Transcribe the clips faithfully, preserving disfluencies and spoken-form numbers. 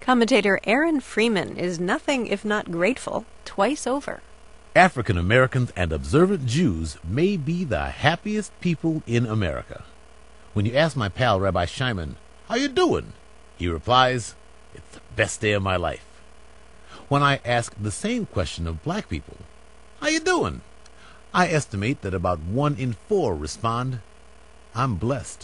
Commentator Aaron Freeman is nothing if not grateful twice over. African Americans and observant Jews may be the happiest people in America. When you ask my pal Rabbi Shimon, "How you doing?" he replies, "It's the best day of my life." When I ask the same question of black people, "How you doing?" I estimate that about one in four respond, "I'm blessed."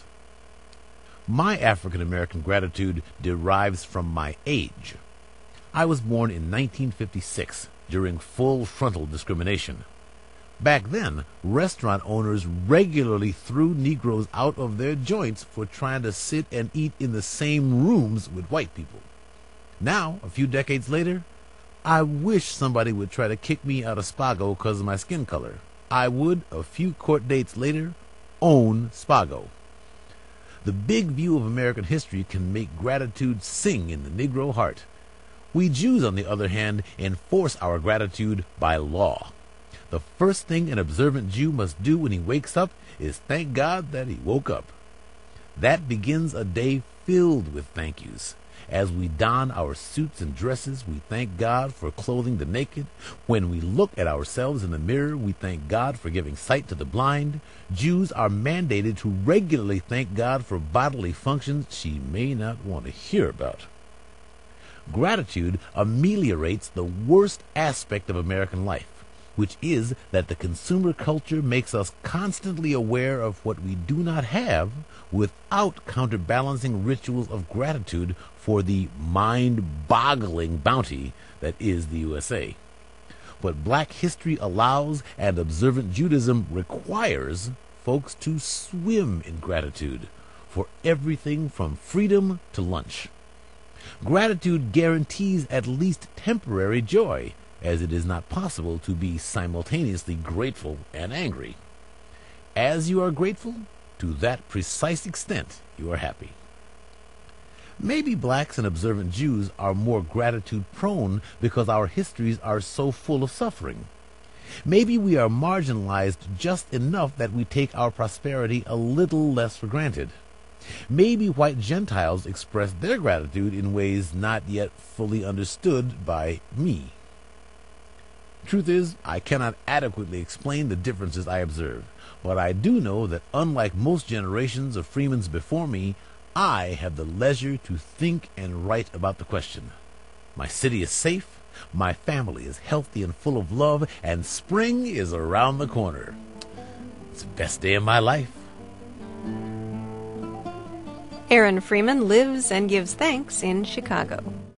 My African American gratitude derives from my age. I was born in nineteen fifty-six during full frontal discrimination. Back then, restaurant owners regularly threw Negroes out of their joints for trying to sit and eat in the same rooms with white people. Now, a few decades later, I wish somebody would try to kick me out of Spago because of my skin color. I would, a few court dates later, own Spago. The big view of American history can make gratitude sing in the Negro heart. We Jews, on the other hand, enforce our gratitude by law. The first thing an observant Jew must do when he wakes up is thank God that he woke up. That begins a day filled with thank yous. As we don our suits and dresses, we thank God for clothing the naked. When we look at ourselves in the mirror, we thank God for giving sight to the blind. Jews are mandated to regularly thank God for bodily functions she may not want to hear about. Gratitude ameliorates the worst aspect of American life, which is that the consumer culture makes us constantly aware of what we do not have without counterbalancing rituals of gratitude for the mind-boggling bounty that is the U S A. But black history allows and observant Judaism requires folks to swim in gratitude for everything from freedom to lunch. Gratitude guarantees at least temporary joy, as it is not possible to be simultaneously grateful and angry. As you are grateful, to that precise extent you are happy. Maybe blacks and observant Jews are more gratitude-prone because our histories are so full of suffering. Maybe we are marginalized just enough that we take our prosperity a little less for granted. Maybe white Gentiles express their gratitude in ways not yet fully understood by me. Truth is, I cannot adequately explain the differences I observe, but I do know that unlike most generations of Freemans before me, I have the leisure to think and write about the question. My city is safe, my family is healthy and full of love, and spring is around the corner. It's the best day of my life. Aaron Freeman lives and gives thanks in Chicago.